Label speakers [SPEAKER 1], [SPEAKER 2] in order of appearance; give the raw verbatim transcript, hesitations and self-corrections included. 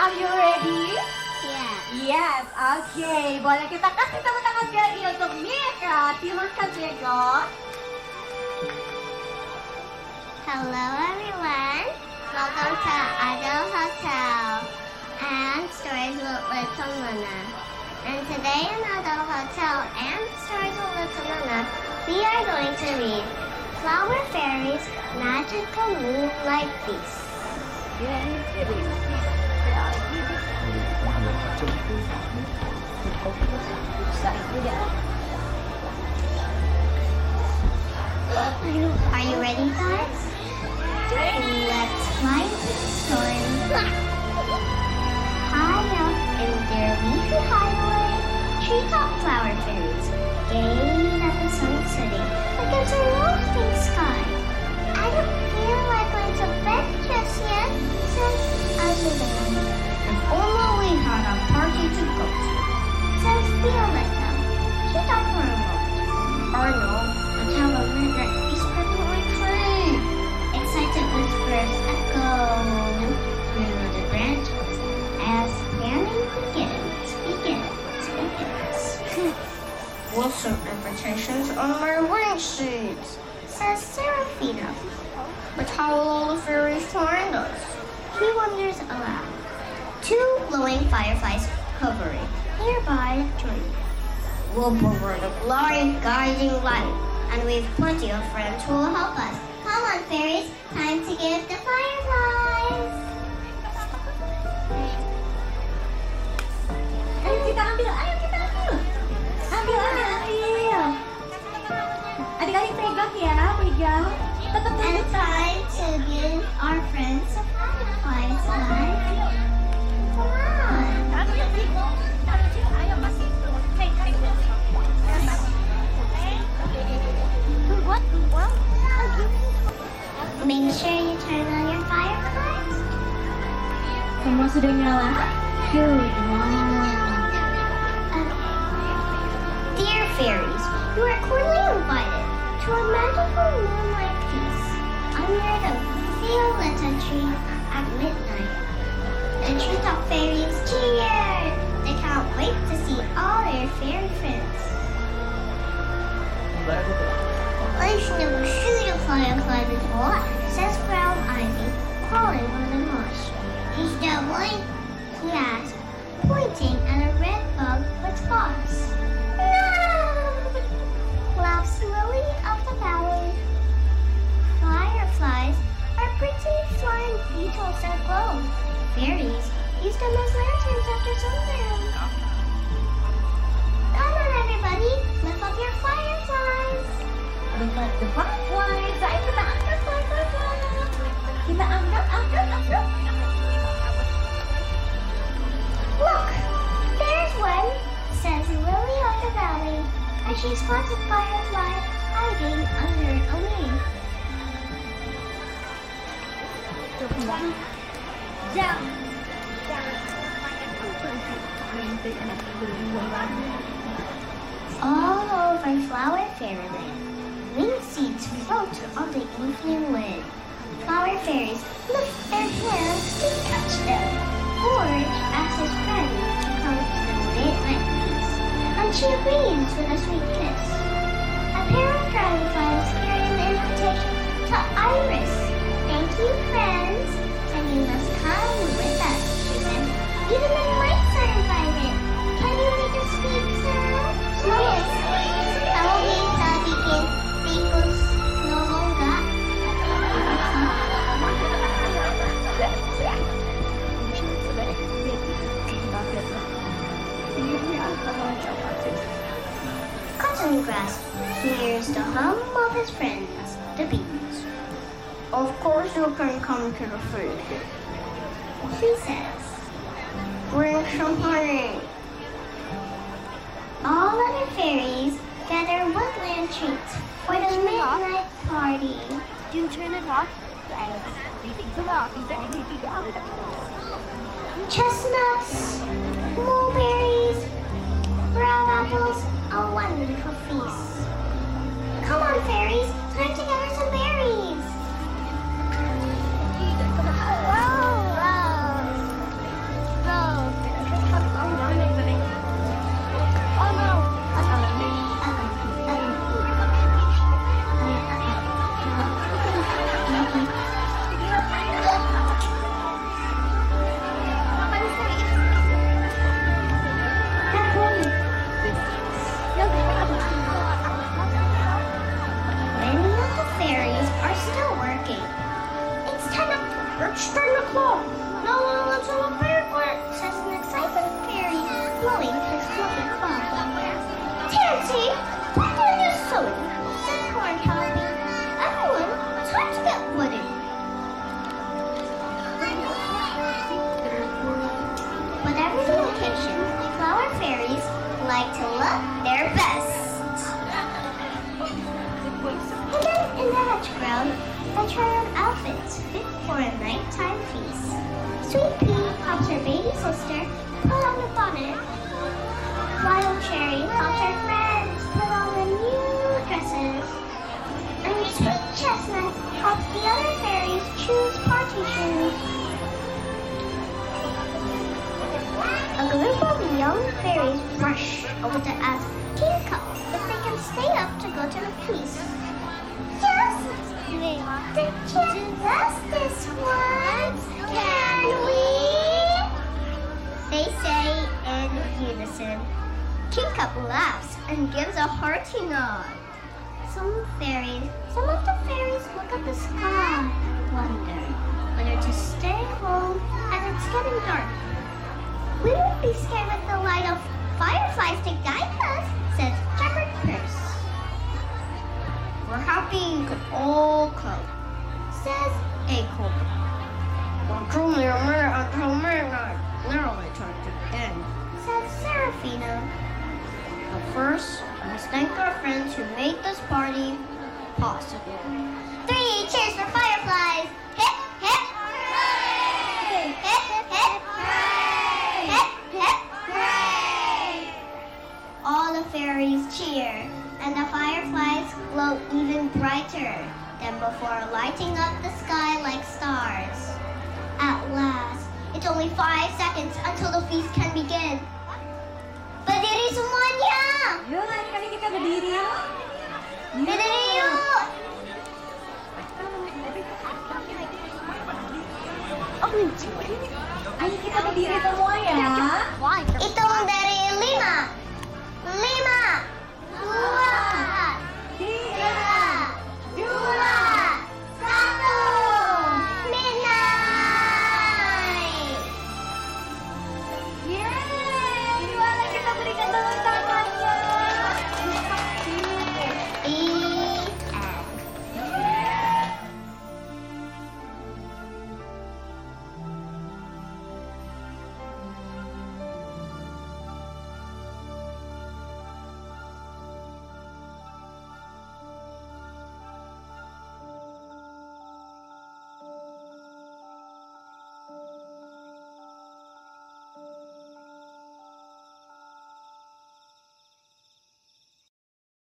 [SPEAKER 1] are you ready?
[SPEAKER 2] Yes.
[SPEAKER 1] Yes, okay. Boleh kita kasih tepuk tangan sekali lagi untuk Mika. Terima kasih, God.
[SPEAKER 2] Hello, everyone. Welcome to Idol Hotel and Stories with Little Nana. And today in Idol Hotel and Stories with Little Nana, we are going to read Flower Fairy's Magical Moonlight Feast. Are you ready, guys? Let's fly into the story. High up in their leafy hideaway, treetop flower fairies gaze at the sun setting against a roasting sky. I don't feel like going to bed just yet, says Azabelle.
[SPEAKER 3] If only we had a party to go to,
[SPEAKER 2] Says Violetta. She thought for a moment.
[SPEAKER 3] or no, let's have a midnight feast perfectly tree.
[SPEAKER 2] Excited whispers echo through the branches as planning begins, begins, begins.
[SPEAKER 3] We'll serve invitations on my wingsuits,
[SPEAKER 2] Says Seraphina.
[SPEAKER 3] but how will all the fairies find us?
[SPEAKER 2] He wonders aloud. Two glowing fireflies hovering nearby join him.
[SPEAKER 3] We'll provide a blind guiding light,
[SPEAKER 2] And we've plenty of friends who will help us. Come on, fairies. Time to give the fireflies.
[SPEAKER 1] Ayo kita ambil, ayo kita ambil. Ambil, ambil, ambil. Adik-adik pegang ya, pegang. Tetap
[SPEAKER 2] And
[SPEAKER 1] tunjuk.
[SPEAKER 2] time to give our friends the fireflies light. Come on. Make sure you turn on your fireflies.
[SPEAKER 1] Semua sudah nyala. Good.
[SPEAKER 2] Dear fairies, you are cordially invited to a magical moonlight feast under the Violetta tree at midnight. The treetop fairies cheer! They can't wait to see all their fairy friends. I've never seen a firefly before, says Brown Ivy, crawling on the marsh. Is that one? He asked, pointing at a red bug with spots. No! Laughs Lily of the Valley. Fireflies are pretty flying beetles that glow. Fairies use them as lanterns after sundown. Come on, everybody, lift up your fireflies.
[SPEAKER 1] Lihat the fireflies. Ayo kita angkat fireflies. Kita angkat, angkat, angkat.
[SPEAKER 2] Look, there's one, says Lily of the Valley, as she spots a firefly hiding under a leaf.
[SPEAKER 1] Jump.
[SPEAKER 2] All over Flower Fairyland, winged seeds float on the evening wind. Flower fairies lift their hands to touch them. Forge asks his friend to come to the midnight feast, and she agrees with a sweet kiss. A pair of dragonflies carry an invitation to Iris. Thank you, friends, and you must come with us, she says. Even the mice are invited. Can you make us speak sound? Yes, please. Kami bisa bikin tikus ngomong gak? Cotton Grass hears the hum of his friends, the bees.
[SPEAKER 3] Of course you can come to the feast.
[SPEAKER 2] She says,
[SPEAKER 3] Bring some honey.
[SPEAKER 2] all other fairies gather woodland treats for the midnight party.
[SPEAKER 1] Do you turn it off?
[SPEAKER 2] Chestnuts, blueberries, brown apples, a wonderful feast. Come on, fairies, time to gather some berries. and try on outfits fit for a nighttime feast. Sweet Pea helps her baby sister put on a bonnet, while Cherry helps her friends put on their new dresses. And Sweet Chestnut helps the other fairies choose party shoes. A group of young fairies rush over to ask Teacup if they can stay up to go to the feast. Yes, Mister Justice once, can we? They say in unison. Teacup laughs and gives a hearty nod. Some fairies, some of the fairies look at the sky and wonder whether to stay home as it's getting dark. We won't be scared with the light of fireflies to guide us, says Shepherd Purse. We're happy you could all come, says Acorn. Until midnight, until midnight, literally trying to end, says Seraphina. But first, we must thank our friends who made this party possible. Three cheers for fireflies! Hip, hip, hooray! Hip, hip, hooray! Hip, hip, hooray! All the fairies cheer, and the fireflies glow even brighter than before, lighting up the sky like stars. At last, it's only five seconds until the feast can begin. Berdiri semuanya!
[SPEAKER 1] Yuk, lain kali kita berdiri yuk.
[SPEAKER 2] Berdiri yuk!
[SPEAKER 1] Ayo kita berdiri semua ya.
[SPEAKER 2] Itu